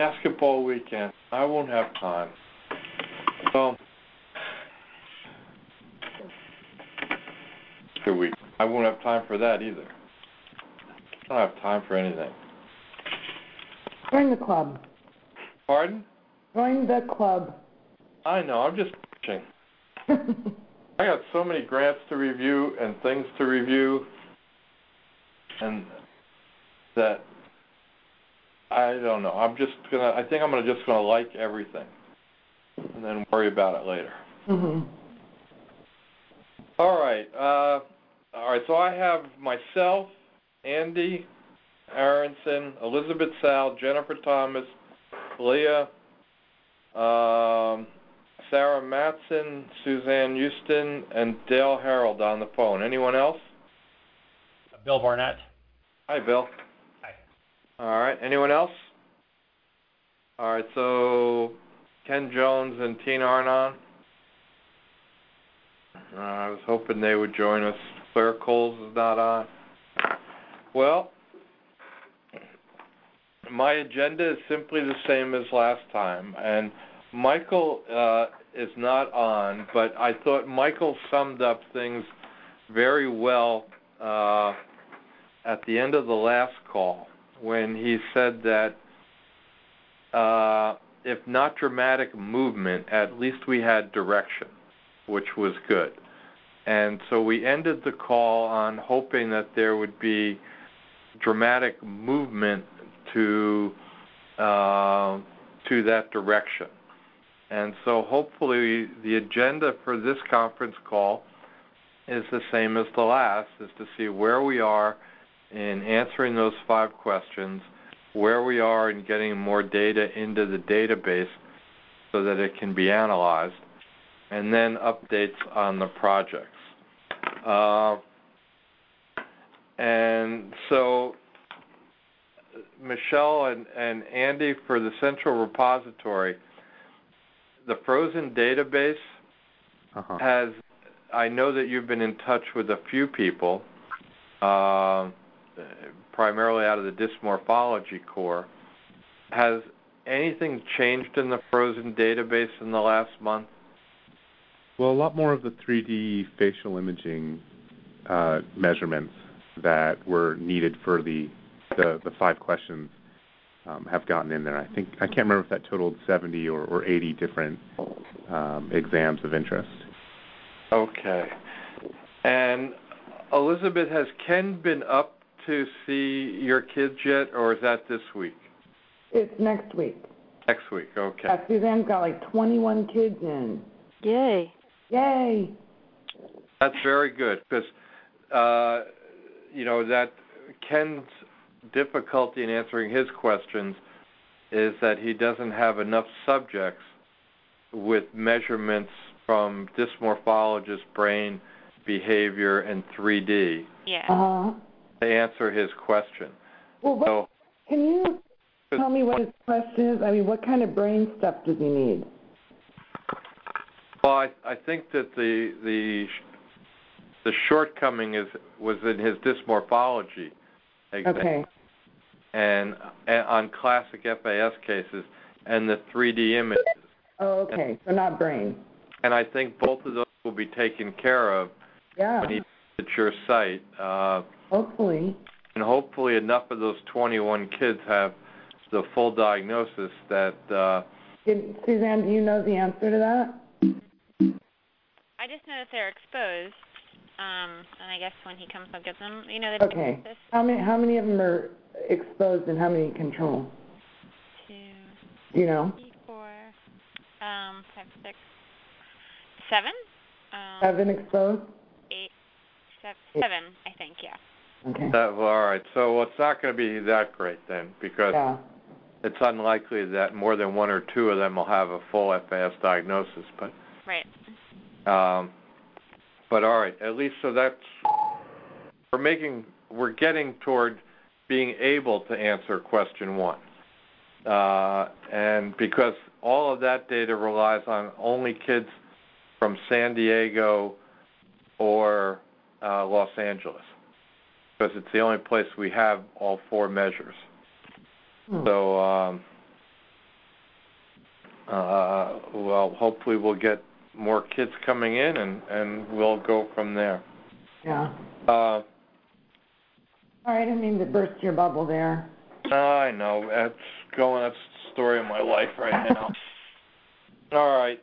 basketball weekend. I won't have time. So, I won't have time for that either. I don't have time for anything. Join the club. Pardon? Join the club. I know, I'm just pushing. I got so many grants to review and things to review, and that I don't know. I think I'm just gonna like everything, and then worry about it later. Mm-hmm. All right. So I have myself, Andy Aronson, Elizabeth Sal, Jennifer Thomas, Leah, Sarah Matson, Suzanne Houston, and Dale Harold on the phone. Anyone else? Bill Barnett. Hi, Bill. Hi. All right. Anyone else? All right. So Ken Jones and Tina aren't on. I was hoping they would join us. Claire Coles is not on. Well, my agenda is simply the same as last time, and Michael is not on, but I thought Michael summed up things very well at the end of the last call when he said that if not dramatic movement, at least we had direction, which was good. And so we ended the call on hoping that there would be dramatic movement to that direction. And so hopefully the agenda for this conference call is the same as the last, is to see where we are in answering those 5 questions, where we are in getting more data into the database so that it can be analyzed, and then updates on the projects. And so Michelle and Andy, for the central repository, the frozen database has, I know that you've been in touch with a few people, primarily out of the dysmorphology core. Has anything changed in the frozen database in the last month? Well, a lot more of the 3D facial imaging measurements that were needed for the 5 questions have gotten in there. I can't remember if that totaled 70 or 80 different exams of interest. Okay. And Elizabeth, has Ken been up to see your kids yet, or is that this week? It's next week. Next week, okay. Yeah, Suzanne's got like 21 kids in. Yay. Yay. That's very good, because, that Ken's difficulty in answering his questions is that he doesn't have enough subjects with measurements from dysmorphologist brain behavior and 3D to answer his question. Well, can you tell me what his question is? I mean, what kind of brain stuff does he need? Well, I think that the shortcoming was in his dysmorphology exam. Okay. And on classic FAS cases and the 3D images. Oh, okay. So not brain. And I think both of those will be taken care of when he visits your site. Hopefully. And hopefully enough of those 21 kids have the full diagnosis that... Suzanne, do you know the answer to that? I just know that they're exposed. And I guess when he comes, I'll get them. Okay. How many of them are exposed and how many control? 2, do you know? 3, 4, 5, 6, 7. 7 exposed? 8, 7, I think, yeah. Okay. All right. So it's not going to be that great then, because it's unlikely that more than 1 or 2 of them will have a full FAS diagnosis. But right. But all right, at least so that's we're getting toward being able to answer question 1, and because all of that data relies on only kids from San Diego or Los Angeles, because it's the only place we have all 4 measures. So well, hopefully we'll get more kids coming in, and we'll go from there. Yeah. All right, I didn't mean to burst your bubble there. I know. That's the story of my life right now. All right.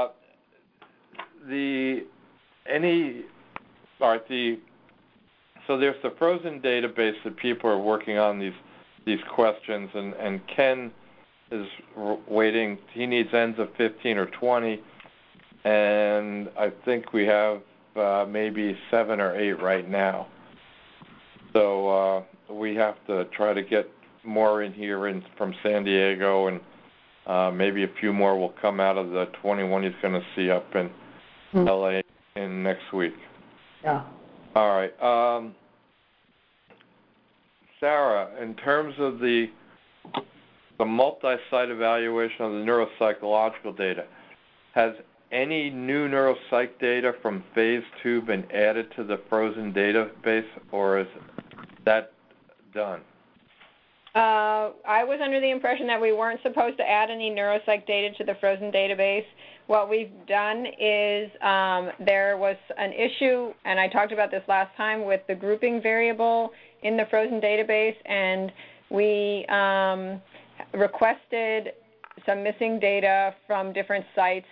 So there's the frozen database that people are working on these questions, and Ken is waiting. He needs ends of 15 or 20, and I think we have maybe 7 or 8 right now. So we have to try to get more in here from San Diego, and maybe a few more will come out of the 21 he's going to see up in LA in next week. Yeah. All right. Sarah, in terms of the multi-site evaluation of the neuropsychological data, has any new neuropsych data from Phase 2 been added to the frozen database, or is that done? I was under the impression that we weren't supposed to add any neuropsych data to the frozen database. What we've done is there was an issue, and I talked about this last time, with the grouping variable in the frozen database, and we requested some missing data from different sites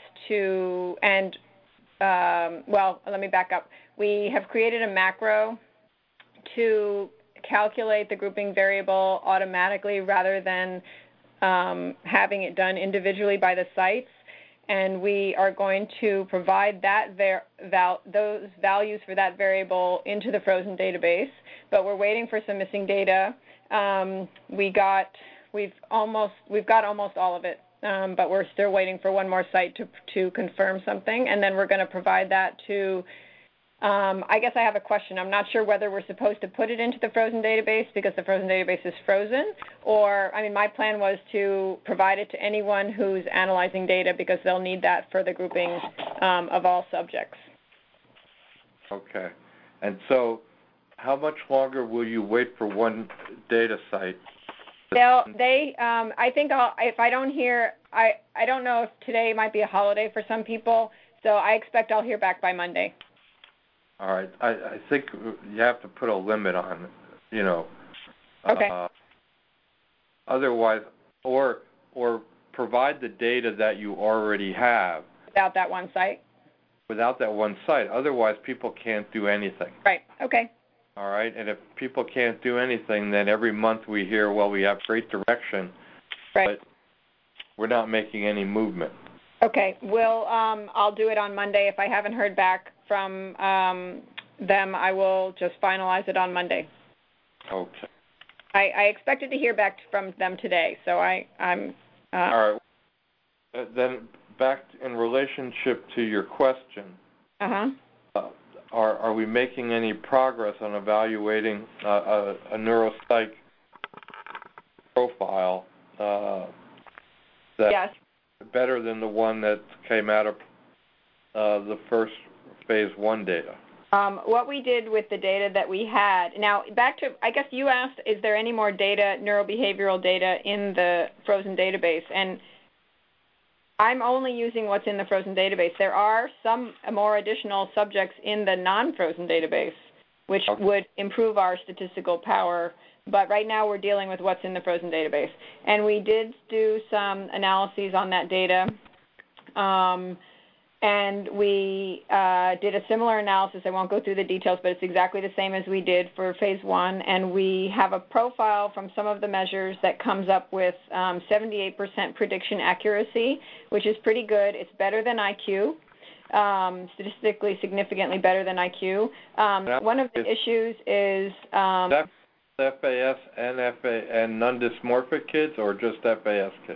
let me back up. We have created a macro to calculate the grouping variable automatically rather than having it done individually by the sites, and we are going to provide that those values for that variable into the frozen database, but we're waiting for some missing data. We've got almost all of it, but we're still waiting for one more site to confirm something, and then we're going to provide that to I guess I have a question. I'm not sure whether we're supposed to put it into the frozen database because the frozen database is frozen, or, my plan was to provide it to anyone who's analyzing data because they'll need that for the grouping of all subjects. Okay. And so how much longer will you wait for one data site? I think if I don't hear, I don't know if today might be a holiday for some people, so I expect I'll hear back by Monday. All right. I think you have to put a limit on it, Okay. Otherwise, or provide the data that you already have. Without that one site? Without that one site. Otherwise, people can't do anything. Right. Okay. All right. And if people can't do anything, then every month we hear, well, we have great direction, right, but we're not making any movement. Okay. I'll do it on Monday. If I haven't heard back from them, I will just finalize it on Monday. Okay. I expected to hear back from them today, so I'm. All right. Then back in relationship to your question. Are we making any progress on evaluating a neuropsych profile that's yes. better than the one that came out of the first Phase 1 data? What we did with the data that we had, now back to, I guess you asked, is there any more data, neurobehavioral data in the frozen database? And I'm only using what's in the frozen database. There are some more additional subjects in the non-frozen database, which would improve our statistical power, but right now we're dealing with what's in the frozen database. And we did do some analyses on that data, and we did a similar analysis. I won't go through the details, but it's exactly the same as we did for Phase 1. And we have a profile from some of the measures that comes up with 78% prediction accuracy, which is pretty good. It's better than IQ, statistically significantly better than IQ. One of the issues is... FAS and non-dysmorphic kids, or just FAS kids?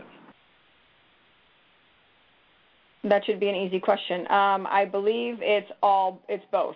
That should be an easy question. I believe it's both.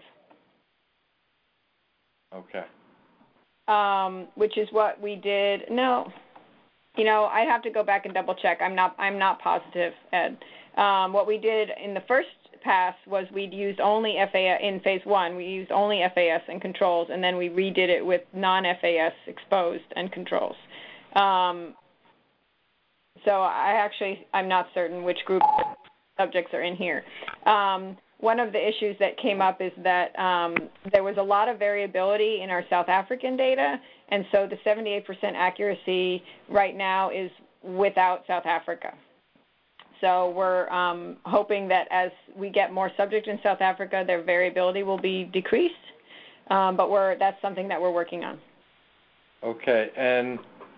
Okay. Which is what we did. No, I'd have to go back and double check. I'm not positive, Ed. What we did in the first pass was we'd used only FAS in Phase 1. We used only FAS and controls, and then we redid it with non-FAS exposed and controls. So I'm not certain which group subjects are in here. One of the issues that came up is that there was a lot of variability in our South African data, and so the 78% accuracy right now is without South Africa. So we're hoping that as we get more subjects in South Africa, their variability will be decreased, but that's something that we're working on. Okay, and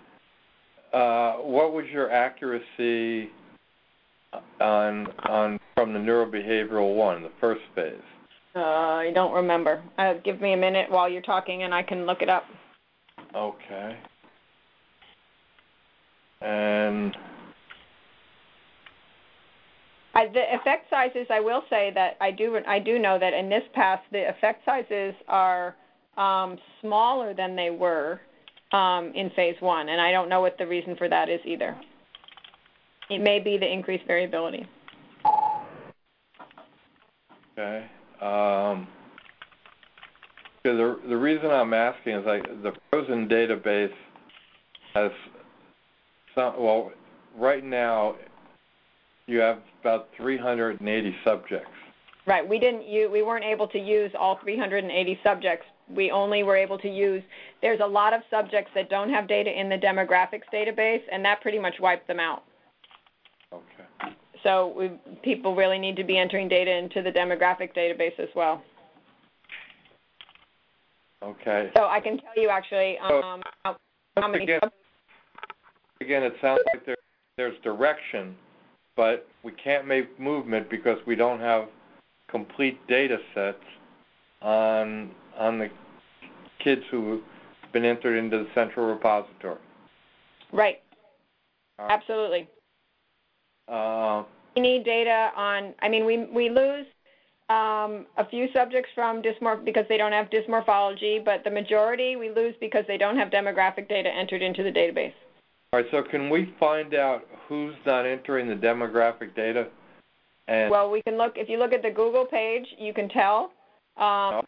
what was your accuracy on from the neurobehavioral one, the first phase? I don't remember. Give me a minute while you're talking, and I can look it up. Okay. And the effect sizes, I will say that I do know that in this pass, the effect sizes are smaller than they were in phase 1, and I don't know what the reason for that is either. It may be the increased variability. Okay. The reason I'm asking is the frozen database has right now you have about 380 subjects. Right. We weren't able to use all 380 subjects. We only were able to use. There's a lot of subjects that don't have data in the demographics database, and that pretty much wiped them out. Okay. So people really need to be entering data into the demographic database as well. Okay. So I can tell you actually how many subjects. Again, it sounds like there's direction, but we can't make movement because we don't have complete data sets on the kids who have been entered into the central repository. Right. Absolutely. We need data on. I mean, we lose a few subjects from because they don't have dysmorphology, but the majority we lose because they don't have demographic data entered into the database. All right, so can we find out who's not entering the demographic data? Well, we can look. If you look at the Google page, you can tell. I'm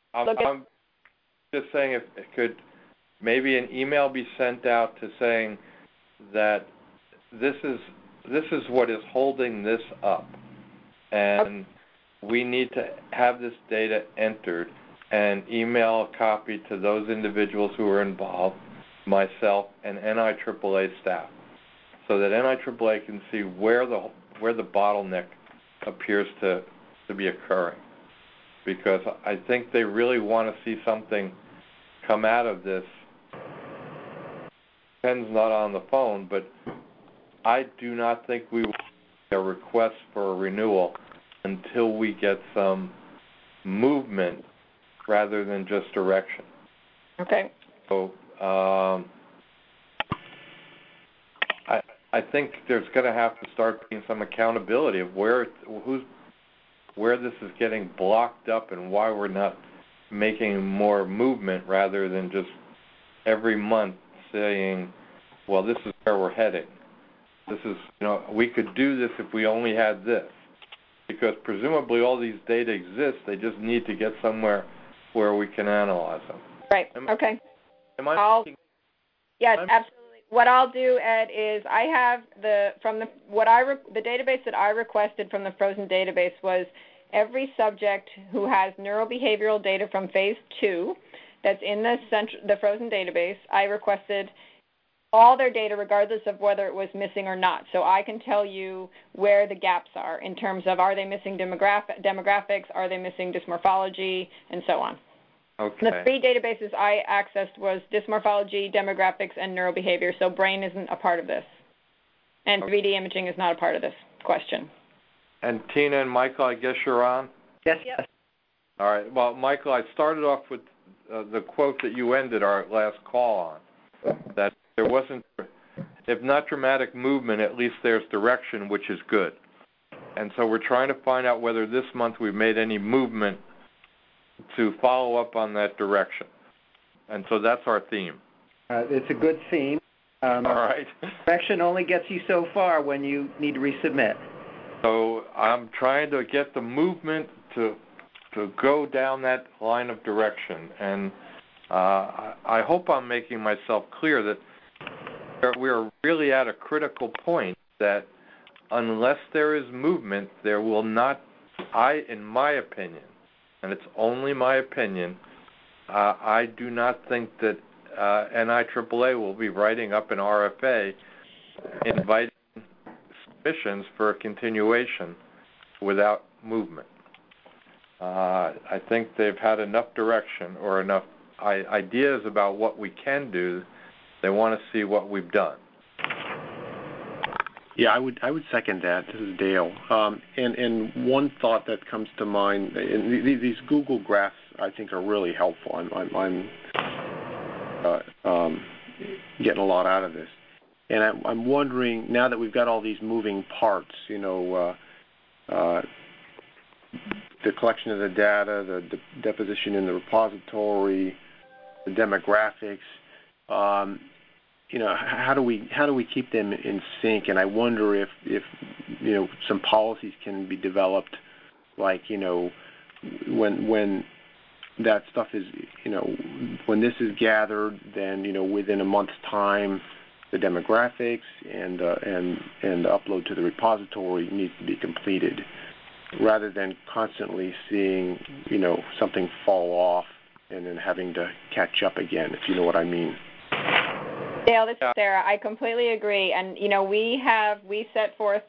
just saying if could maybe an email be sent out to saying that this is what is holding this up, and we need to have this data entered, and email a copy to those individuals who are involved, myself and NIAAA staff, so that NIAAA can see where the bottleneck appears to be occurring, because I think they really want to see something come out of this. Ken's not on the phone, but I do not think we will get a request for a renewal until we get some movement rather than just direction. Okay. So I think there's going to have to start being some accountability of where this is getting blocked up and why we're not making more movement rather than just every month saying, well, this is where we're heading. This is, we could do this if we only had this, because presumably all these data exist. They just need to get somewhere where we can analyze them. Right. Okay. Yes, absolutely. What I'll do, Ed, is I have the database that I requested from the frozen database was every subject who has neurobehavioral data from phase 2 that's in the frozen database. I requested all their data regardless of whether it was missing or not. So I can tell you where the gaps are in terms of are they missing demographics, are they missing dysmorphology, and so on. Okay. The 3 databases I accessed was dysmorphology, demographics, and neurobehavior, so brain isn't a part of this. And 3D imaging is not a part of this question. And Tina and Michael, I guess you're on? Yes. All right. Well, Michael, I started off with the quote that you ended our last call on, that there wasn't, if not dramatic movement, at least there's direction, which is good. And so we're trying to find out whether this month we've made any movement to follow up on that direction. And so that's our theme. It's a good theme. All right. Direction only gets you so far when you need to resubmit. So I'm trying to get the movement to go down that line of direction. And I hope I'm making myself clear that we're really at a critical point that unless there is movement, there will not, in my opinion, and it's only my opinion, I do not think that NIAAA will be writing up an RFA inviting submissions for a continuation without movement. I think they've had enough direction or enough ideas about what we can do. They want to see what we've done. Yeah, I would second that. This is Dale. And one thought that comes to mind, and these Google graphs I think are really helpful. I'm getting a lot out of this. And I'm wondering, now that we've got all these moving parts, the collection of the data, the deposition in the repository, the demographics, how do we keep them in sync? And I wonder if some policies can be developed, like when that stuff is when this is gathered, then within a month's time, the demographics and upload to the repository needs to be completed, rather than constantly seeing something fall off and then having to catch up again, if you know what I mean. Dale, this is Sarah. I completely agree. And, we set forth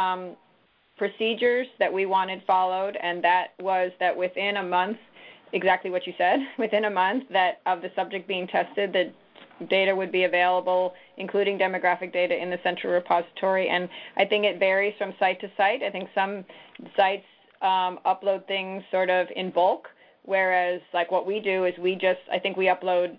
procedures that we wanted followed, and that was that within a month, exactly what you said, within a month that of the subject being tested, the data would be available, including demographic data, in the central repository. And I think it varies from site to site. I think some sites upload things sort of in bulk, whereas like what we do is we upload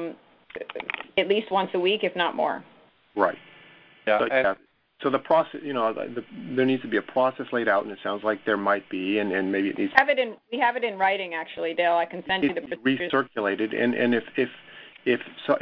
at least once a week, if not more. Right. Yeah. So the process, there needs to be a process laid out, and it sounds like there might be, and maybe it needs. We have it in writing, actually, Dale. I can send you the procedures. Recirculated, and if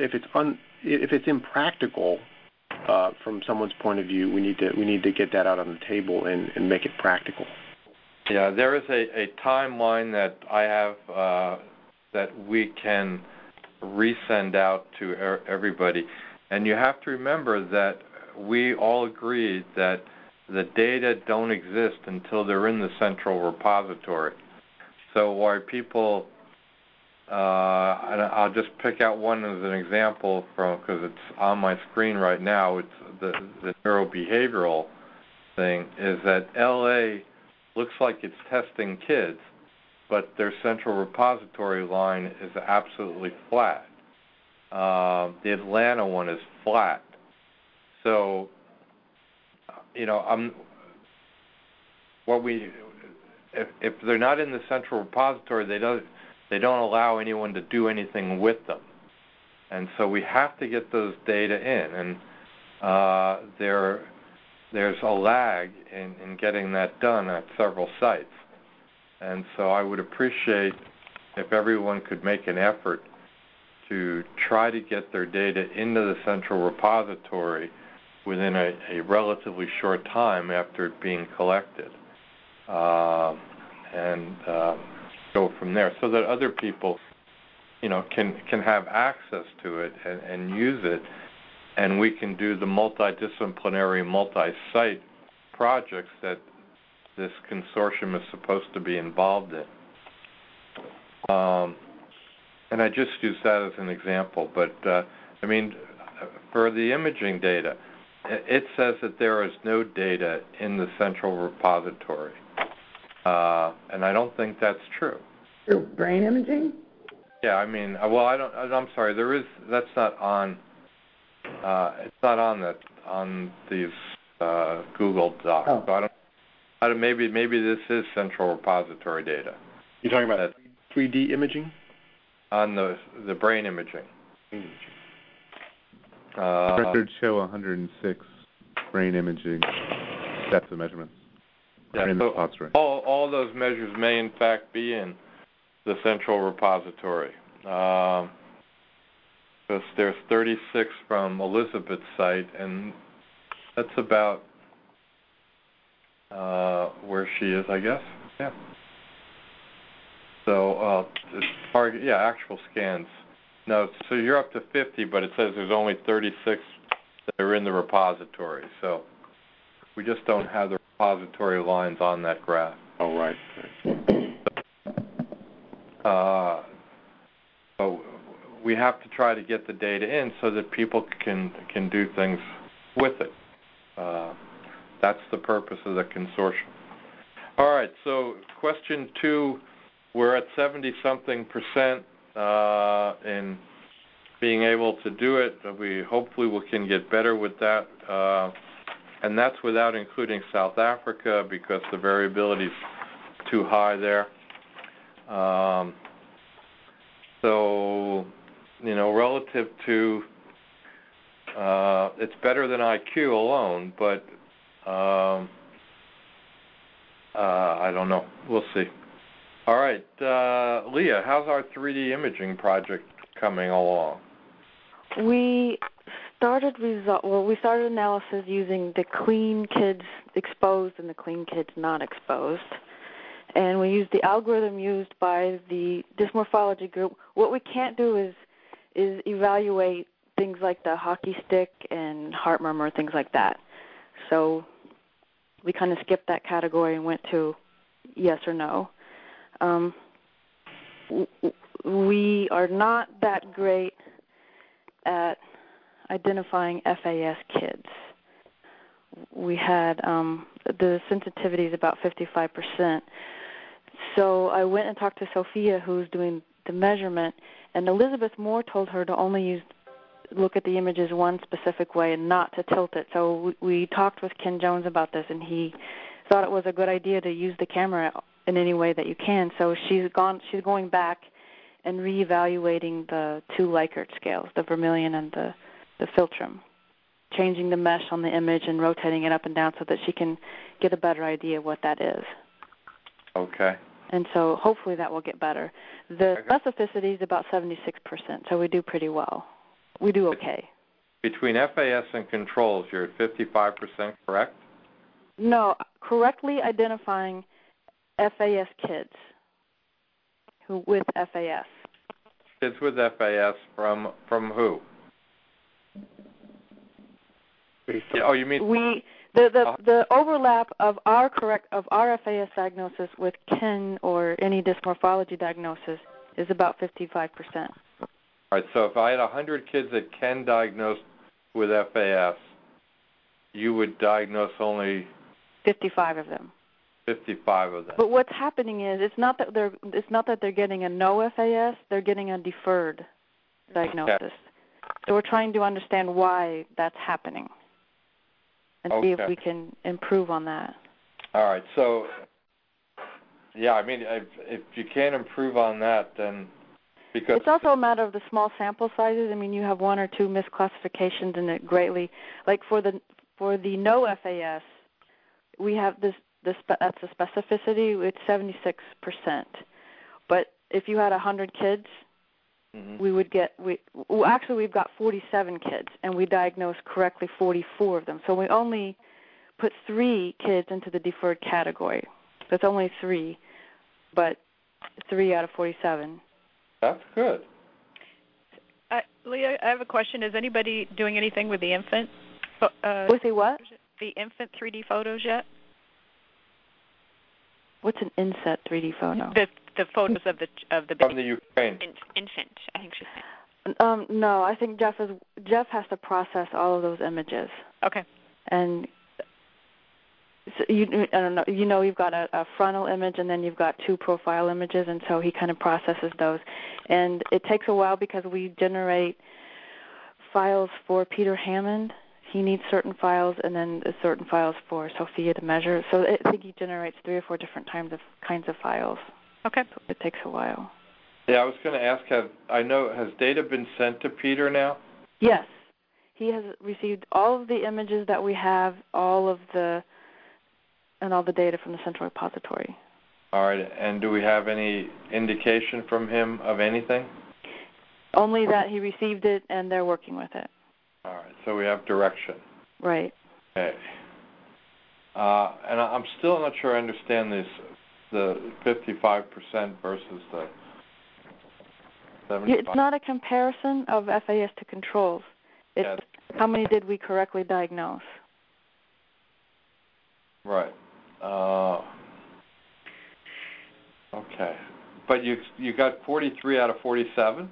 it's impractical from someone's point of view, we need to get that out on the table and make it practical. Yeah, there is a timeline that I have that we can resend out to everybody, and you have to remember that we all agreed that the data don't exist until they're in the central repository. So why people, and I'll just pick out one as an example because it's on my screen right now. It's the neurobehavioral thing. Is that LA looks like it's testing kids, but their central repository line is absolutely flat. The Atlanta one is flat. So, if they're not in the central repository, they don't allow anyone to do anything with them, and so we have to get those data in, and there's a lag in getting that done at several sites, and so I would appreciate if everyone could make an effort to try to get their data into the central repository within a relatively short time after it being collected, and go from there, so that other people, can have access to it and use it, and we can do the multidisciplinary, multi-site projects that this consortium is supposed to be involved in. And I just use that as an example, but for the imaging data, it says that there is no data in the central repository, and I don't think that's true. Brain imaging? Yeah, I'm sorry. There is. That's not on. It's not on these Google Docs. Oh. So I don't. Maybe this is central repository data. You're talking about 3D imaging? On the brain imaging. Records show 106 brain imaging depth of measurements. Yeah, in the so repository. All those measures may in fact be in the central repository. Because there's 36 from Elizabeth's site, and that's about where she is, I guess. Yeah. So actual scans. No, so you're up to 50, but it says there's only 36 that are in the repository. So we just don't have the repository lines on that graph. Oh, right. So we have to try to get the data in so that people can do things with it. That's the purpose of the consortium. All right, so question 2, we're at 70-something% in being able to do it. We can get better with that. And that's without including South Africa because the variability is too high there. So, relative to, it's better than IQ alone, but I don't know. We'll see. All right, Leah, how's our 3D imaging project coming along? We started analysis using the clean kids exposed and the clean kids not exposed. And we used the algorithm used by the dysmorphology group. What we can't do is evaluate things like the hockey stick and heart murmur, things like that. So we kind of skipped that category and went to yes or no. We are not that great at identifying FAS kids. We had the sensitivity is about 55%. So I went and talked to Sophia, who's doing the measurement, and Elizabeth Moore told her to only look at the images one specific way and not to tilt it. So we talked with Ken Jones about this, and he thought it was a good idea to use the camera in any way that you can. So she's going back and reevaluating the 2 Likert scales, the Vermilion and the Filtrum, changing the mesh on the image and rotating it up and down so that she can get a better idea of what that is. Okay. And so hopefully that will get better. The specificity is about 76%, so we do pretty well. We do okay. Between FAS and controls, you're at 55%, correct? No, correctly identifying FAS kids with FAS. Kids with FAS from who? Oh, you mean the overlap of our FAS diagnosis with Ken or any dysmorphology diagnosis is about 55%. All right. So if I had 100 kids that Ken diagnosed with FAS, you would diagnose only 55 of them. 55 of them. But what's happening is it's not that they're getting a no FAS, they're getting a deferred diagnosis. Okay. So we're trying to understand why that's happening and see if we can improve on that. All right. So, yeah, I mean, if you can't improve on that, then because it's also a matter of the small sample sizes. I mean, you have 1 or 2 misclassifications, and it greatly, like for the no FAS, we have that's the specificity. It's 76%. But if you had 100 kids, we would get actually we've got 47 kids, and we diagnosed correctly 44 of them. So we only put 3 kids into the deferred category. That's only 3, but 3 out of 47. That's good. Leah, I have a question. Is anybody doing anything with the infant? With the what? The infant 3D photos yet? What's an inset 3D photo? The photos of the baby. From the Ukraine. Infant, I think she's saying. No, I think Jeff has to process all of those images. Okay. And so I don't know. You've got a frontal image, and then you've got 2 profile images, and so he kind of processes those. And it takes a while because we generate files for Peter Hammond. He needs certain files, and then certain files for Sophia to measure. So I think he generates 3 or 4 different kinds of files. Okay. So it takes a while. Yeah, I was going to ask, has data been sent to Peter now? Yes. He has received all of the images that we have, all the data from the central repository. All right. And do we have any indication from him of anything? Only that he received it and they're working with it. All right. So we have direction. Right. Okay. And I'm still not sure I understand this, the 55% versus the 75%. It's not a comparison of FAS to controls. It's How many did we correctly diagnose? Right. Okay. But you got 43 out of 47?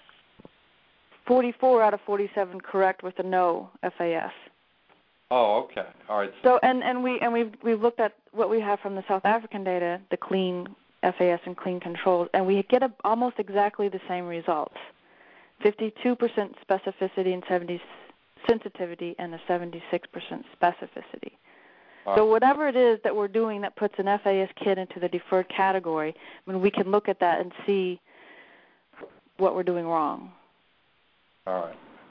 44 out of 47 correct with a no FAS. Oh, okay. All right. So we've looked at what we have from the South African data, the clean FAS and clean controls, and we get almost exactly the same results: 52% specificity and 70 sensitivity, and a 76% specificity. So whatever it is that we're doing that puts an FAS kid into the deferred category, I mean, we can look at that and see what we're doing wrong. All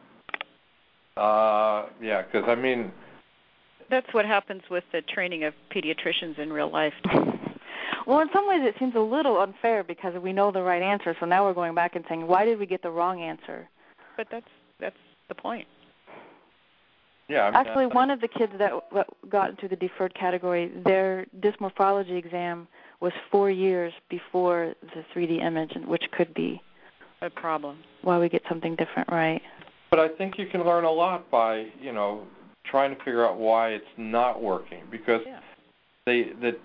right. Yeah, because I mean, that's what happens with the training of pediatricians in real life. Well, in some ways it seems a little unfair because we know the right answer, so now we're going back and saying, why did we get the wrong answer? But that's the point. Yeah. Actually, one of the kids that got into the deferred category, their dysmorphology exam was 4 years before the 3D image, which could be a problem. Why we get something different right. But I think you can learn a lot by, trying to figure out why it's not working, because the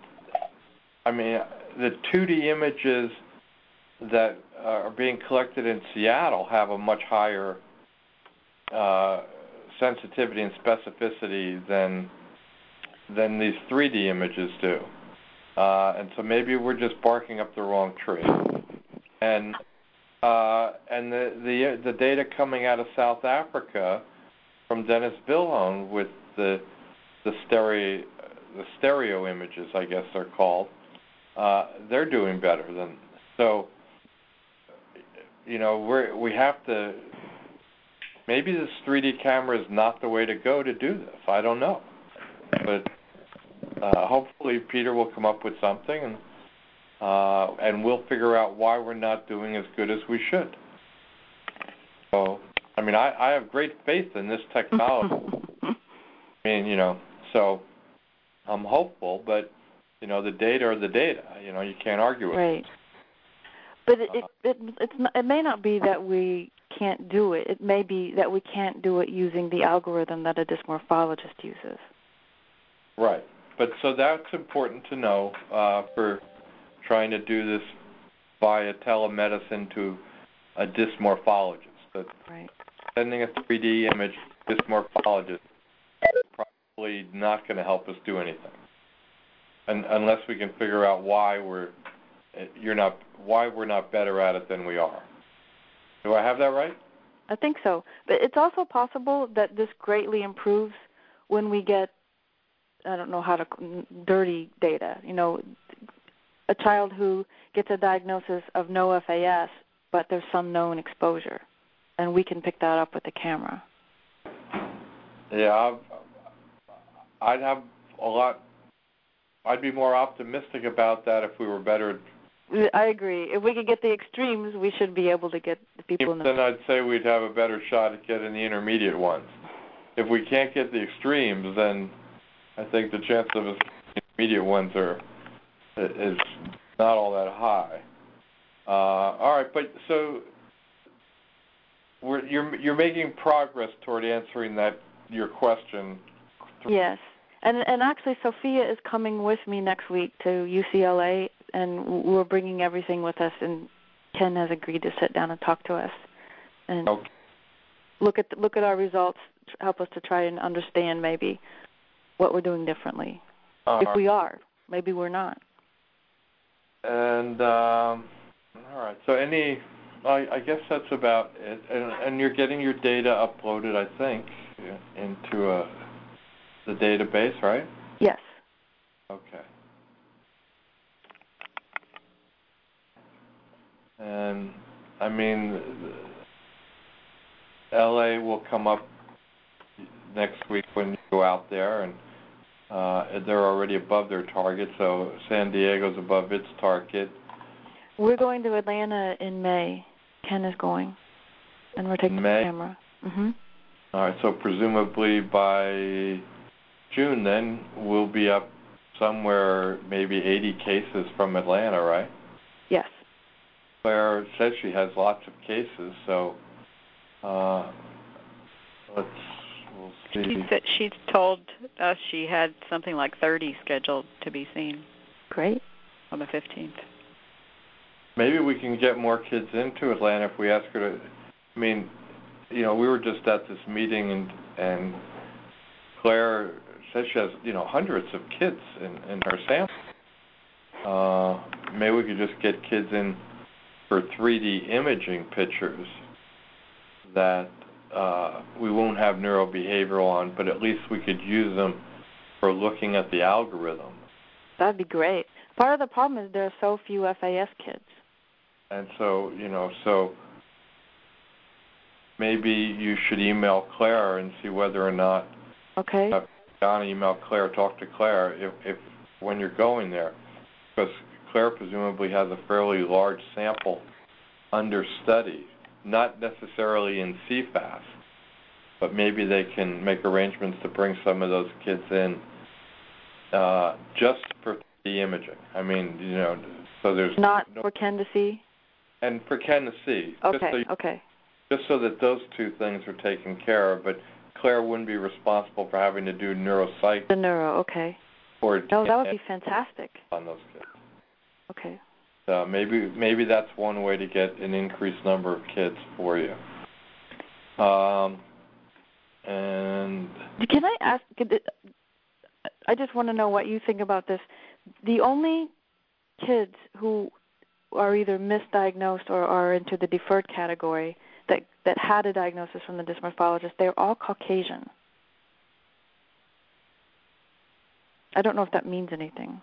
2D images that are being collected in Seattle have a much higher sensitivity and specificity than these 3D images do. And so maybe we're just barking up the wrong tree. And the data coming out of South Africa from Dennis Wilhelm with the stereo images, I guess they're called, they're doing better than. So, we have to. Maybe this 3D camera is not the way to go to do this. I don't know, but hopefully Peter will come up with something, and we'll figure out why we're not doing as good as we should. So, I have great faith in this technology. So I'm hopeful, but the data are the data. You can't argue with it. Right. But it may not be that we can't do it. It may be that we can't do it using the algorithm that a dysmorphologist uses. Right. But so that's important to know for trying to do this via telemedicine to a dysmorphologist. That sending a 3D image to a dysmorphologist is probably not going to help us do anything, unless we can figure out why we're not better at it than we are. Do I have that right? I think so. But it's also possible that this greatly improves when we get, dirty data. A child who gets a diagnosis of no FAS, but there's some known exposure, and we can pick that up with the camera. Yeah, I'd be more optimistic about that if we were better. I agree. If we could get the extremes, we should be able to get the people in the... Then I'd say we'd have a better shot at getting the intermediate ones. If we can't get the extremes, then I think the chance of us getting the intermediate ones is not all that high. All right, but so you're making progress toward answering your question. Yes. And actually, Sophia is coming with me next week to UCLA, and we're bringing everything with us. And Ken has agreed to sit down and talk to us, and look at our results, help us to try and understand maybe what we're doing differently. If we are, maybe we're not. And all right. So I guess that's about it. And you're getting your data uploaded, I think, into the database, right? Yes. Okay. And LA will come up next week when you go out there, and they're already above their target, so San Diego's above its target. We're going to Atlanta in May. Ken is going, and we're taking the camera. Mm-hmm. All right, so presumably by June then we'll be up somewhere maybe 80 cases from Atlanta, right? Yes. Claire says she has lots of cases, so let's we'll see. She's told us she had something like 30 scheduled to be seen. Great. On the 15th. Maybe we can get more kids into Atlanta if we ask her to. I mean, we were just at this meeting and Claire says she has, hundreds of kids in her sample. Maybe we could just get kids in for 3D imaging pictures that we won't have neurobehavioral on, but at least we could use them for looking at the algorithm. That'd be great. Part of the problem is there are so few FAS kids. And so, so maybe you should email Claire and see whether or not. Okay. Donna, email Claire, talk to Claire if when you're going there, because Claire presumably has a fairly large sample under study, not necessarily in CFAS, but maybe they can make arrangements to bring some of those kids in just for the imaging. I mean, so there's not for Ken to see. And for Ken to see. Okay. Just so that those two things are taken care of, but Claire wouldn't be responsible for having to do neuropsych. The neuro, okay. Or no, that would be fantastic. On those kids. Okay. Maybe that's one way to get an increased number of kids for you. And can I ask? I just want to know what you think about this. The only kids who are either misdiagnosed or are into the deferred category that had a diagnosis from the dysmorphologist, they're all Caucasian. I don't know if that means anything.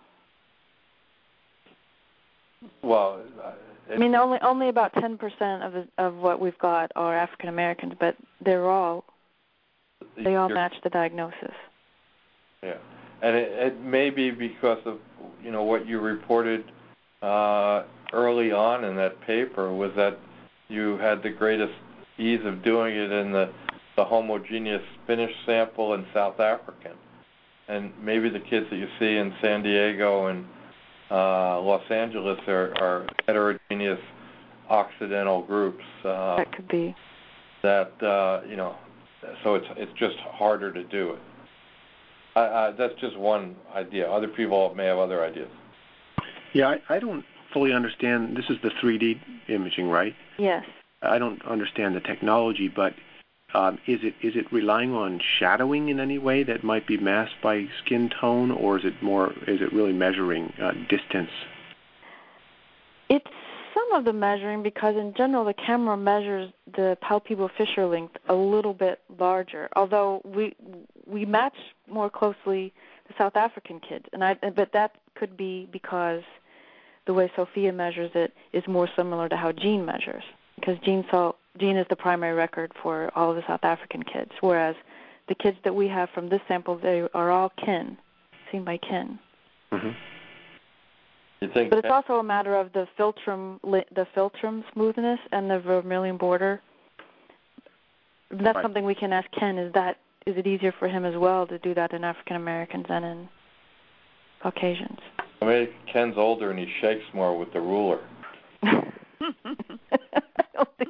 Well, I mean, only about 10% of what we've got are African Americans, but they all match the diagnosis. Yeah, and it may be because of what you reported early on in that paper was that you had the greatest ease of doing it in the homogeneous Finnish sample and South African, and maybe the kids that you see in San Diego and Los Angeles are heterogeneous Occidental groups. That could be. That so it's just harder to do it. That's just one idea. Other people may have other ideas. Yeah, I don't fully understand. This is the 3D imaging, right? Yes. I don't understand the technology, but is it relying on shadowing in any way that might be masked by skin tone, or is it really measuring distance? It's some of the measuring, because in general the camera measures the palpebral fissure length a little bit larger, although we match more closely the South African kids, but that could be because the way Sophia measures it is more similar to how Jean measures, because Jean is the primary record for all of the South African kids, whereas the kids that we have from this sample, they are all seen by Ken. Mm-hmm. But it's also a matter of the filtrum smoothness and the vermilion border. That's something we can ask Ken. Is it easier for him as well to do that in African Americans than in Caucasians? I mean, Ken's older and he shakes more with the ruler. I don't think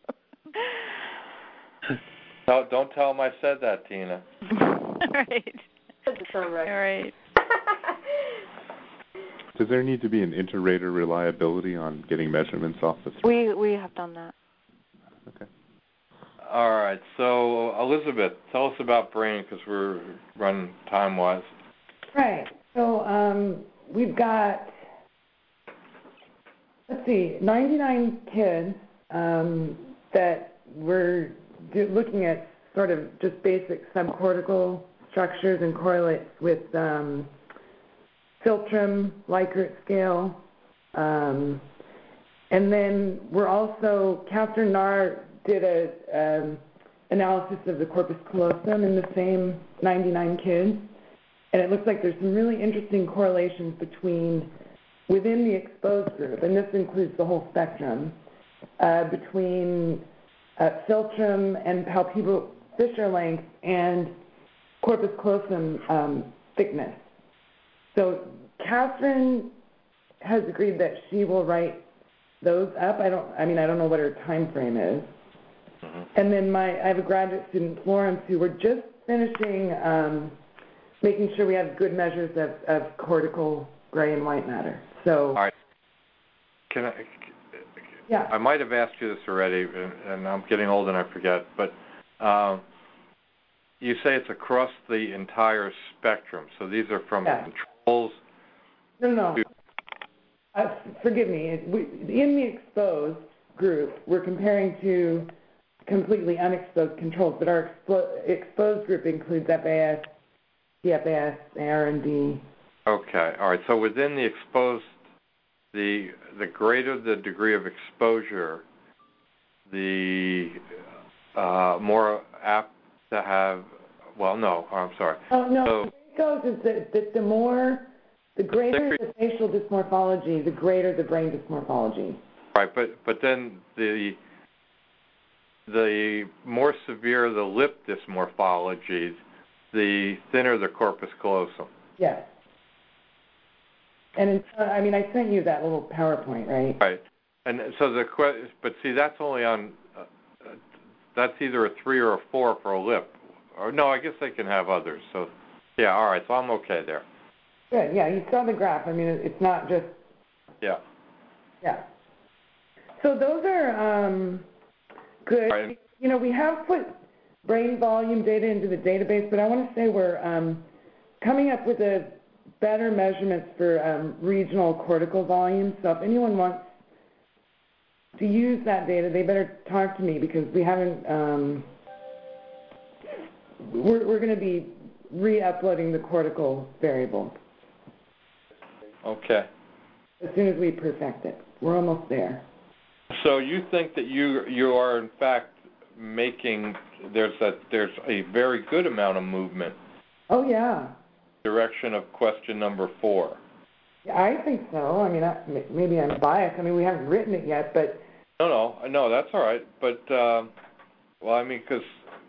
so. Don't tell him I said that, Tina. All right. All right. Does there need to be an inter-rater reliability on getting measurements off the 3D? We have done that. Okay. All right. So, Elizabeth, tell us about BRAIN, because we're running time-wise. Right. So we've got, 99 kids that we're looking at sort of just basic subcortical structures and correlates with Filtrum, Likert scale. And then we're also, Catherine Nahr did a analysis of the corpus callosum in the same 99 kids. And it looks like there's some really interesting correlations within the exposed group, and this includes the whole spectrum, between Filtrum and palpebral fissure length and corpus callosum thickness. So Catherine has agreed that she will write those up. I don't know what her time frame is. Mm-hmm. And then I have a graduate student, Florence, who we're just finishing making sure we have good measures of cortical gray and white matter. So. All right. Can I? Yeah. I might have asked you this already, and I'm getting old and I forget. But you say it's across the entire spectrum. So these are from controls. No. Forgive me. In the exposed group, we're comparing to completely unexposed controls, but our exposed group includes FAS, CFAS, ARND. Okay. All right. So within the exposed, the greater the degree of exposure, the more apt to have. Well, no. I'm sorry. Oh no. So, the way it goes is that the greater the facial dysmorphology, the greater the brain dysmorphology. Right, but then the more severe the lip dysmorphology, the thinner the corpus callosum. Yes. And I sent you that little PowerPoint, right? Right. And so but see, that's only on. That's either a 3 or a 4 for a lip. Or no, I guess they can have others. So, yeah, all right. So I'm okay there. Good. Yeah, you saw the graph. I mean, it's not just. Yeah. Yeah. So those are good. Right. You know, we have put brain volume data into the database, but I want to say we're coming up with a better measurements for regional cortical volume. So if anyone wants to use that data, they better talk to me because we haven't. We're going to be re-uploading the cortical variable. Okay. As soon as we perfect it, we're almost there. So you think that you are in fact making there's a very good amount of movement. Oh yeah. Direction of question number 4. Yeah, I think so. I mean, maybe I'm biased. I mean, we haven't written it yet, but. No, that's all right. But well, I mean, because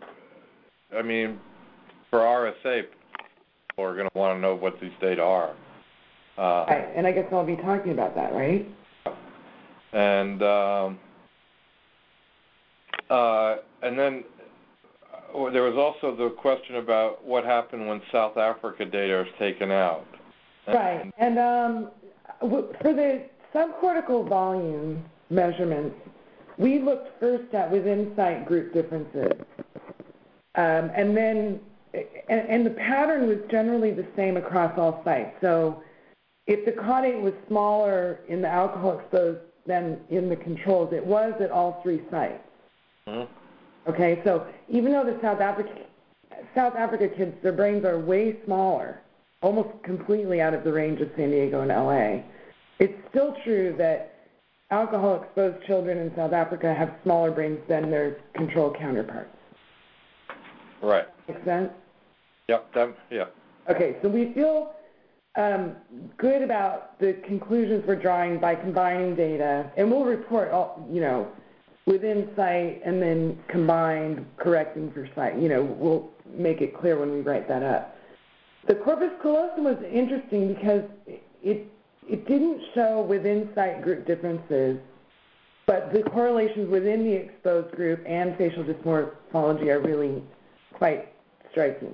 for RSA, people are going to want to know what these data are. Right, and I guess I'll be talking about that, right? And then there was also the question about what happened when South Africa data is taken out. Right, and for the subcortical volume measurements, we looked first at within-site group differences, and then the pattern was generally the same across all sites. So if the caudate was smaller in the alcohol-exposed than in the controls, it was at all 3 sites. Mm-hmm. Okay, so even though the South Africa kids, their brains are way smaller, almost completely out of the range of San Diego and LA, it's still true that alcohol-exposed children in South Africa have smaller brains than their control counterparts. Right. Make sense? Yep. Yeah. Okay, so we feel good about the conclusions we're drawing by combining data, and we'll report all, within site and then combined correcting for site. We'll make it clear when we write that up. The corpus callosum was interesting because it didn't show within site group differences, but the correlations within the exposed group and facial dysmorphology are really quite striking.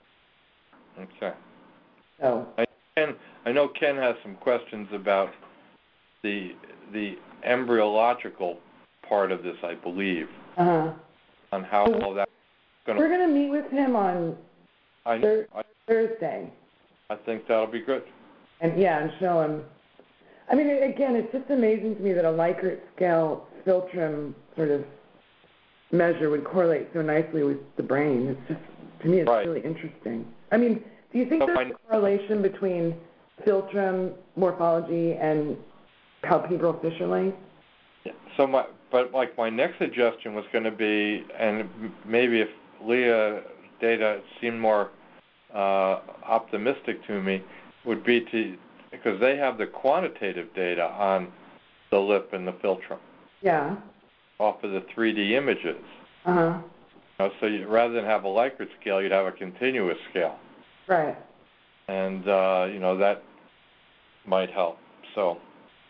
Okay. So. I know Ken has some questions about the embryological part of this, I believe, on how all that's going to... We're going to meet with him on Thursday. I think that'll be good. And show him. I mean, again, it's just amazing to me that a Likert scale Philtrum sort of measure would correlate so nicely with the brain. It's just, to me, it's really interesting. I mean, do you think there's a correlation between Philtrum morphology and palpebral fissure length? Yeah. So my next suggestion was going to be, and maybe if Leah data seemed more optimistic to me, would be because they have the quantitative data on the lip and the Philtrum. Yeah. Off of the 3D images. So rather than have a Likert scale, you'd have a continuous scale. Right. And that might help. So,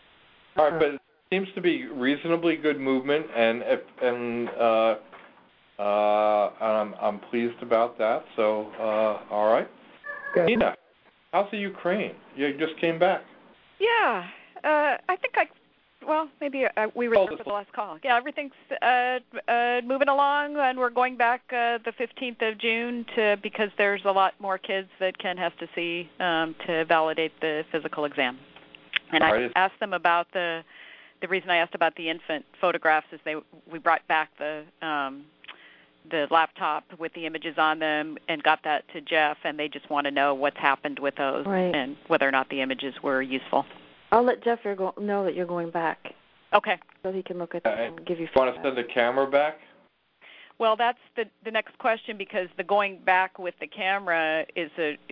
all right, but it seems to be reasonably good movement, and and I'm pleased about that. So, all right. Good. Nina, how's the Ukraine? You just came back. Yeah, I think maybe we were there for the last call. Yeah, everything's moving along, and we're going back the 15th of June because there's a lot more kids that Ken has to see to validate the physical exam. And I asked them about the reason I asked about the infant photographs is we brought back the laptop with the images on them and got that to Jeff, and they just want to know what's happened with those and whether or not the images were useful. I'll let Jeff know that you're going back. Okay. So he can look at them and give you feedback. Want to send the camera back? Well, that's the next question, because the going back with the camera is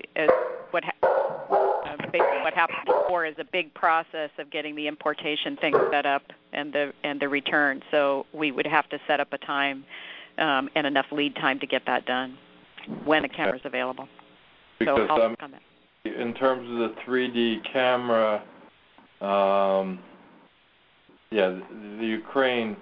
basically what happened before is a big process of getting the importation thing set up and the return. So we would have to set up a time and enough lead time to get that done when the camera's available. Because so I'll work on that. In terms of the 3D camera, the Ukraine,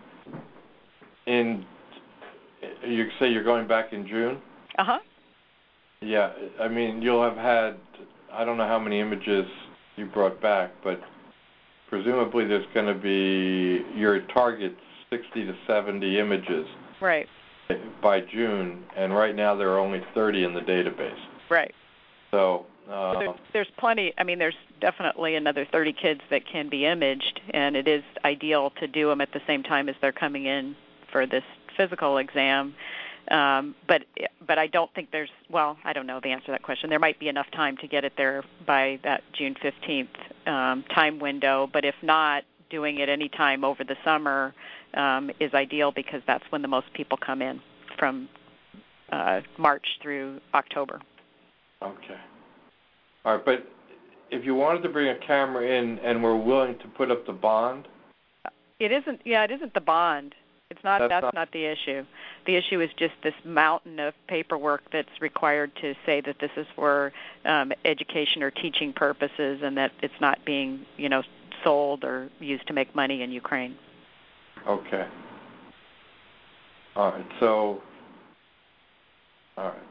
you say you're going back in June? Uh-huh. Yeah, I mean, you'll have had, I don't know how many images you brought back, but presumably there's going to be, your target's 60 to 70 images. Right. By June, and right now there are only 30 in the database. Right. So there's plenty. I mean, there's definitely another 30 kids that can be imaged, and it is ideal to do them at the same time as they're coming in for this physical exam. But I don't think there's. Well, I don't know the answer to that question. There might be enough time to get it there by that June 15th time window. But if not, doing it any time over the summer is ideal, because that's when the most people come in, from March through October. Okay. All right, but if you wanted to bring a camera in and we're willing to put up the bond? It isn't the bond. It's not. That's not the issue. The issue is just this mountain of paperwork that's required to say that this is for education or teaching purposes, and that it's not being, sold or used to make money in Ukraine. Okay. All right. So, all right.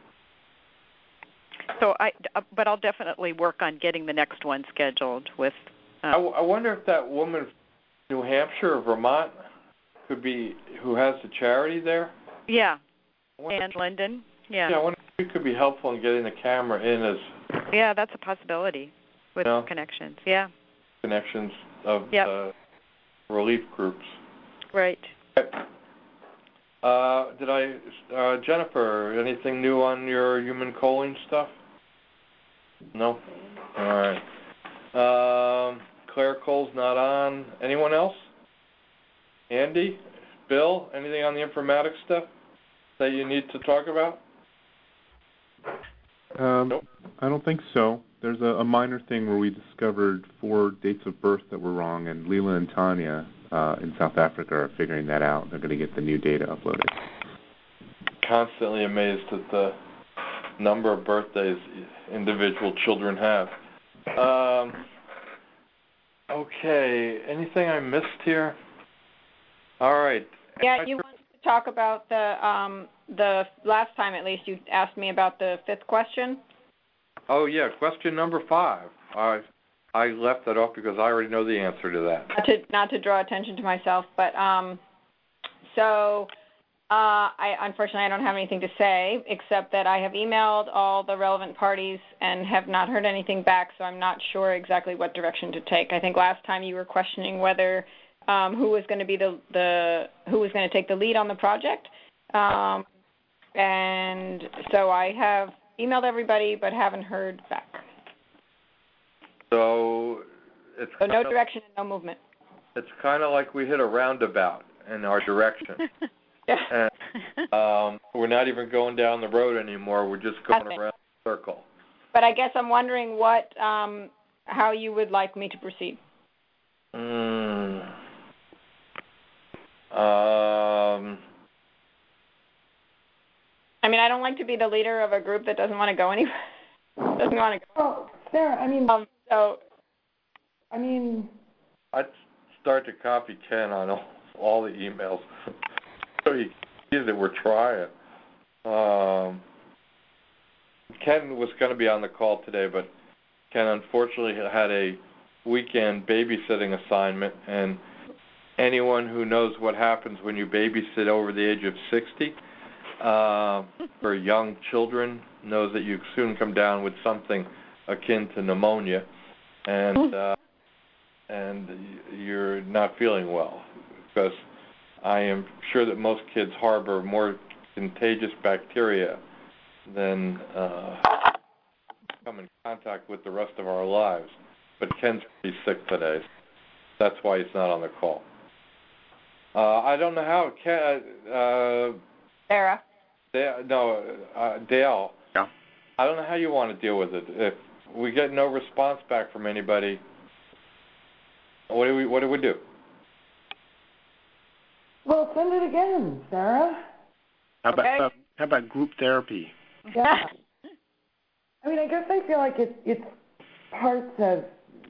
So but I'll definitely work on getting the next one scheduled with. I wonder if that woman from New Hampshire or Vermont could be, who has the charity there. Yeah. And Linden. Yeah. Yeah. I wonder if it could be helpful in getting the camera in as. Yeah, that's a possibility with connections. Yeah. Connections of relief groups. Right. Jennifer, anything new on your human choline stuff? No? All right. Claire Cole's not on. Anyone else? Andy? Bill? Anything on the informatics stuff that you need to talk about? Nope. I don't think so. There's a minor thing where we discovered 4 dates of birth that were wrong, and Leela and Tanya in South Africa are figuring that out. They're going to get the new data uploaded. Constantly amazed at the number of birthdays individual children have. Okay, anything I missed here? All right. Yeah, you wanted to talk about the last time, at least, you asked me about the 5th question. Oh, yeah, question number 5. I left that off because I already know the answer to that. Not to draw attention to myself, but unfortunately I don't have anything to say, except that I have emailed all the relevant parties and have not heard anything back, so I'm not sure exactly what direction to take. I think last time you were questioning whether who was going to be who was going to take the lead on the project, and so I have emailed everybody but haven't heard back. So no direction and no movement. It's kind of like we hit a roundabout in our direction. Yeah. And we're not even going down the road anymore. We're just going around the circle. But I guess I'm wondering how you would like me to proceed. I mean, I don't like to be the leader of a group that doesn't want to go anywhere. Doesn't want to go. Oh, Sarah, I'd start to copy Ken on all the emails so he that we're trying. Ken was going to be on the call today, but Ken unfortunately had a weekend babysitting assignment, and anyone who knows what happens when you babysit over the age of 60 for young children knows that you soon come down with something akin to pneumonia, and you're not feeling well, because I am sure that most kids harbor more contagious bacteria than come in contact with the rest of our lives. But Ken's pretty sick today. That's why he's not on the call. I don't know how Sarah. Dale. Yeah. I don't know how you want to deal with it. If we get no response back from anybody, what do we do? Well, send it again, Sarah. How about group therapy? Yeah. I mean, I guess I feel like it's parts of,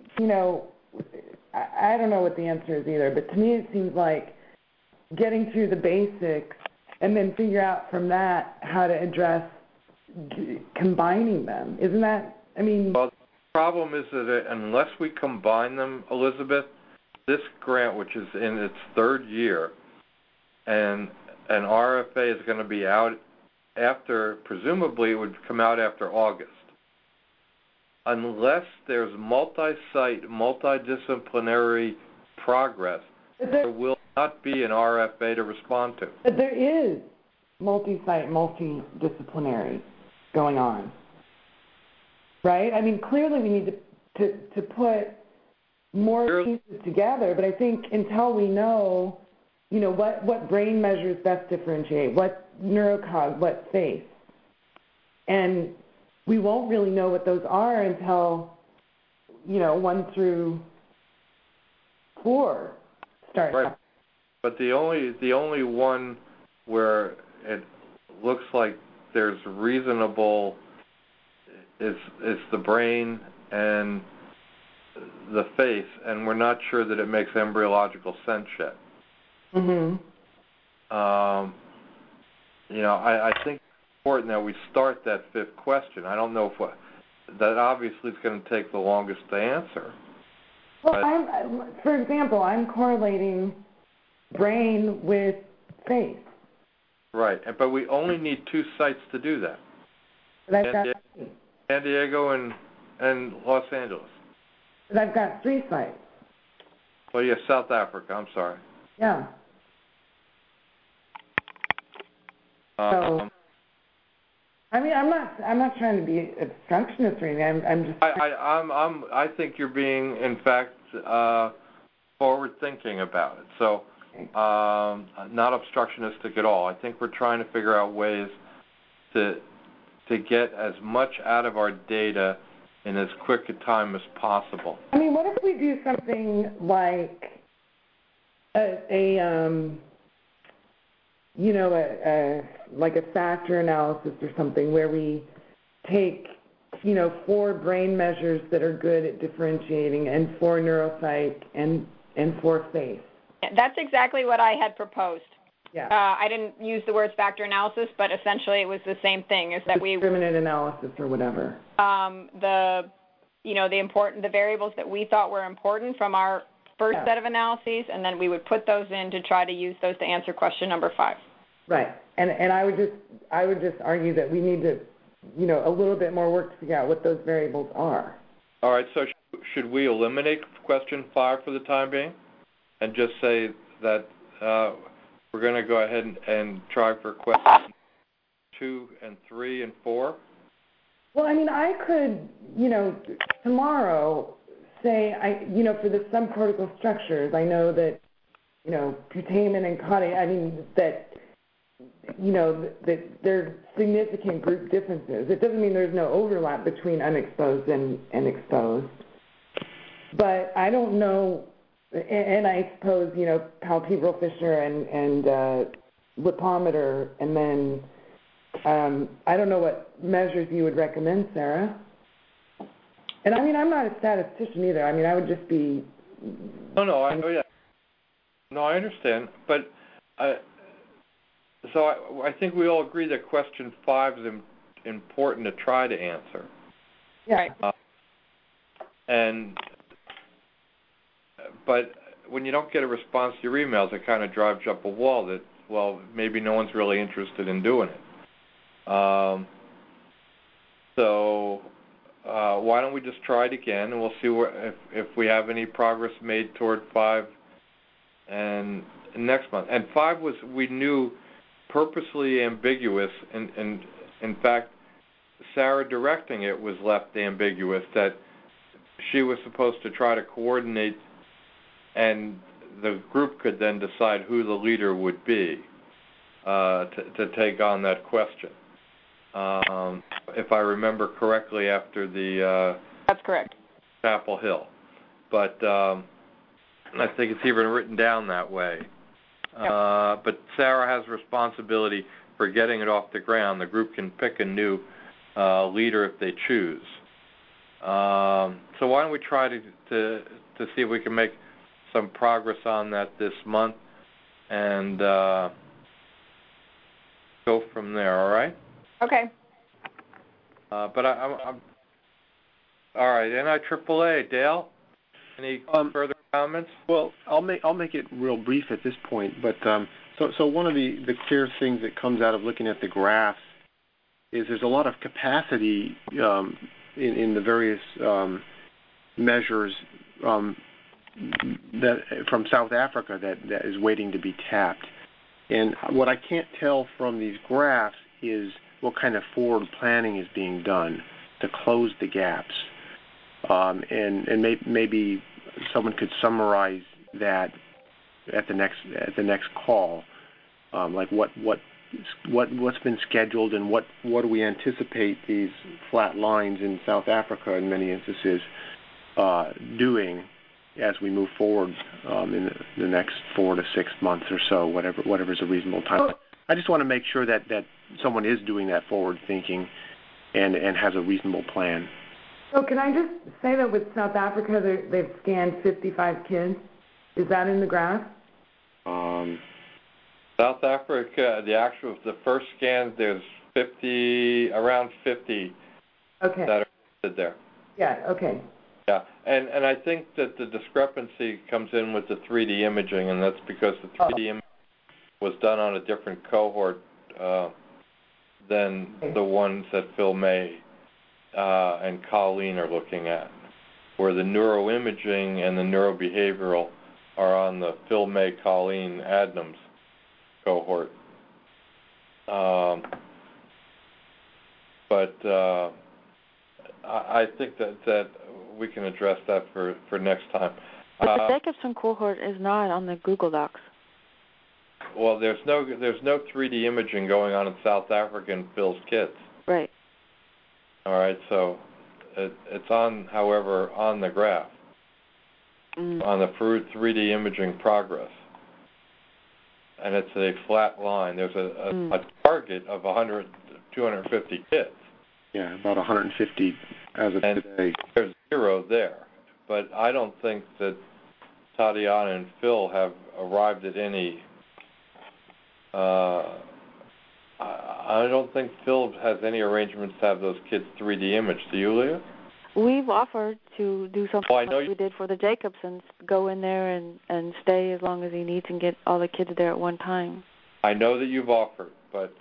I don't know what the answer is either, but to me it seems like getting through the basics and then figure out from that how to address combining them. Isn't that, Well, the problem is that unless we combine them, Elizabeth, this grant, which is in its third year, and an RFA is going to be out after, presumably it would come out after August. Unless there's multi-site, multidisciplinary progress, there will not be an RFA to respond to. But there is multi-site, multidisciplinary going on, right? Clearly we need to put more pieces together, but I think until we know, what brain measures best differentiate, what neurocog, what face, and we won't really know what those are until, 1 through 4 start. Right. But the only one where it looks like there's reasonable is the brain and the face, and we're not sure that it makes embryological sense yet. Mm-hmm. I think it's important that we start that fifth question. I don't know if that obviously is going to take the longest to answer. Well, for example, I'm correlating brain with face. Right, but we only need 2 sites to do that. San Diego and Los Angeles. But I've got 3 sites. Well, yeah, South Africa. I'm sorry. Yeah. So, I'm not trying to be obstructionist or anything. I'm just. I think you're being, in fact, forward thinking about it. So, not obstructionistic at all. I think we're trying to figure out ways to get as much out of our data in as quick a time as possible. What if we do something like like a factor analysis or something where we take, 4 brain measures that are good at differentiating and 4 neuropsych and 4 face. That's exactly what I had proposed. Yeah. I didn't use the words factor analysis, but essentially it was the same thing. Is that discriminant analysis or whatever. The variables that we thought were important from our first set of analyses, and then we would put those in to try to use those to answer question number 5. Right, and I would just argue that we need to, a little bit more work to figure out what those variables are. All right. So should we eliminate question 5 for the time being, and just say that we're going to go ahead and try for questions 2 and 3 and 4? Well, I could, tomorrow say, for the subcortical structures, I know that, putamen and caudate, that there are significant group differences. It doesn't mean there's no overlap between unexposed and exposed. But I don't know, and I suppose, palpebral fissure and lipometer, and then I don't know what measures you would recommend, Sarah. And I'm not a statistician either. I would just be. No, I understand, but So I think we all agree that question 5 is important to try to answer. Yeah. But when you don't get a response to your emails, it kind of drives you up a wall that, well, maybe no one's really interested in doing it. So why don't we just try it again, and we'll see if we have any progress made toward 5 and next month. And 5 was, we knew, purposely ambiguous, and in fact, Sarah directing it was left ambiguous, that she was supposed to try to coordinate, and the group could then decide who the leader would be to take on that question. If I remember correctly, after the that's correct. Chapel Hill, but I think it's even written down that way. Yep. But Sarah has responsibility for getting it off the ground. The group can pick a new leader if they choose. So why don't we try to see if we can make some progress on that this month, and go from there. All right? Okay. But I'm all right. NIAAA, Dale, any further comments? Well, I'll make it real brief at this point. But so one of the clear things that comes out of looking at the graphs is there's a lot of capacity in the various measures that from South Africa that is waiting to be tapped. And what I can't tell from these graphs is what kind of forward planning is being done to close the gaps. And maybe someone could summarize that at the next call, like what's been scheduled and what do we anticipate these flat lines in South Africa in many instances doing as we move forward in the next 4 to 6 months or so, whatever is a reasonable time. Oh. I just want to make sure that someone is doing that forward thinking and has a reasonable plan. So can I just say that with South Africa, they've scanned 55 kids? Is that in the graph? South Africa, the first scan, there's around 50 okay. that are there. Yeah, okay. Yeah, and I think that the discrepancy comes in with the 3D imaging, and that's because the 3D imaging was done on a different cohort than the ones that Phil May and Colleen are looking at, where the neuroimaging and the neurobehavioral are on the Phil May, Colleen Adnams cohort. But I think that we can address that for next time. But the Jacobson cohort is not on the Google Docs. Well, there's no 3D imaging going on in South Africa and Phil's kids. Right. All right, so it's however, on the graph, on the 3D imaging progress. And it's a flat line. There's a target of 250 kids. Yeah, about 150 as of today. There's 0 there. But I don't think that Tatiana and Phil have arrived at any... I don't think Phil has any arrangements to have those kids 3D imaged. Do you, Leah? We've offered to do something like we did for the Jacobsons, go in there and stay as long as he needs and get all the kids there at one time. I know that you've offered, but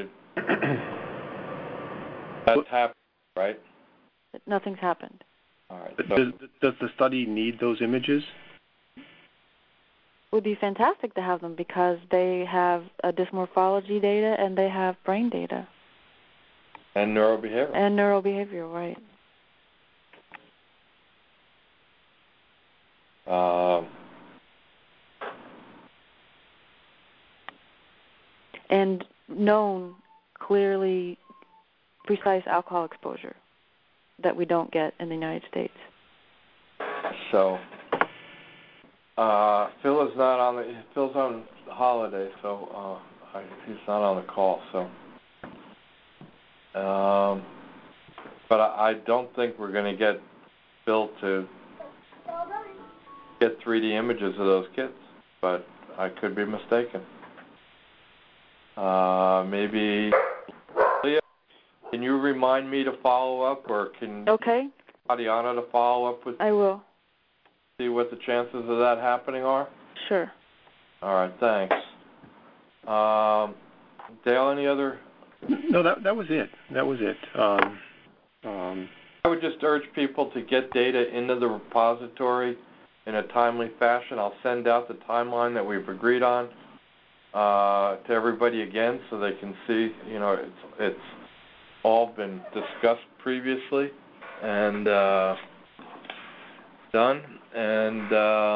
that's happened, right? Nothing's happened. All right. So does the study need those images? Would be fantastic to have them because they have a dysmorphology data and they have brain data. And neurobehavioral. And neurobehavioral, right. And known, clearly precise alcohol exposure that we don't get in the United States. So Phil is not on Phil's on holiday, so he's not on the call. So, but I don't think we're going to get Phil to get 3D images of those kids. But I could be mistaken. Maybe, Leah, can you remind me to follow up, or can Tatiana to follow up with? I will. See what the chances of that happening are? Sure. All right, thanks. Dale, any other? No, that was it. That was it. I would just urge people to get data into the repository in a timely fashion. I'll send out the timeline that we've agreed on to everybody again, so they can see. You know, it's all been discussed previously and done. And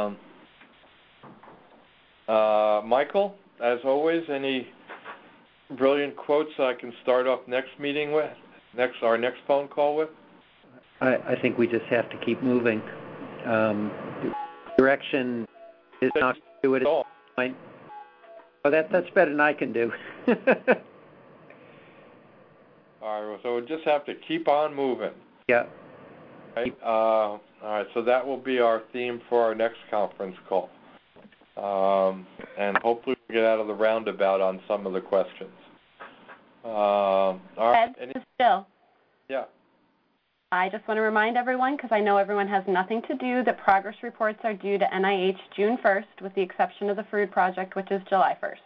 Michael, as always, any brilliant quotes I can start off next meeting with, our next phone call with? I think we just have to keep moving. Direction is not to do it at this point. Oh, that's better than I can do. All right, so we'll just have to keep on moving. Yeah. Right. All right, so that will be our theme for our next conference call. And hopefully we'll get out of the roundabout on some of the questions. All right. Ed, this is Jill. Yeah. I just want to remind everyone, because I know everyone has nothing to do, that progress reports are due to NIH June 1st, with the exception of the Frood project, which is July 1st.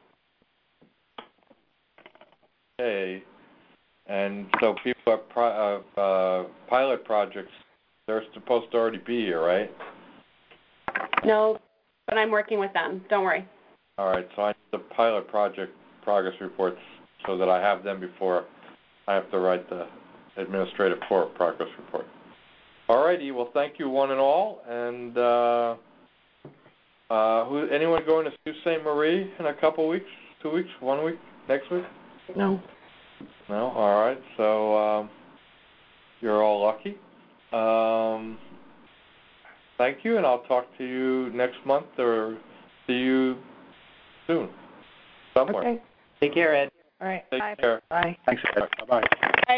Okay. And so people have pilot projects, they're supposed to already be here, right? No, but I'm working with them. Don't worry. All right, so I need the pilot project progress reports so that I have them before I have to write the administrative progress report. All righty, well, thank you one and all. And anyone going to Sault Ste. Marie in a couple weeks, 2 weeks, 1 week, next week? No. No? All right, so you're all lucky. Thank you, and I'll talk to you next month or see you soon somewhere. Okay. Take care, Ed. All right. Take care. Bye. Thanks, Ed. Bye-bye.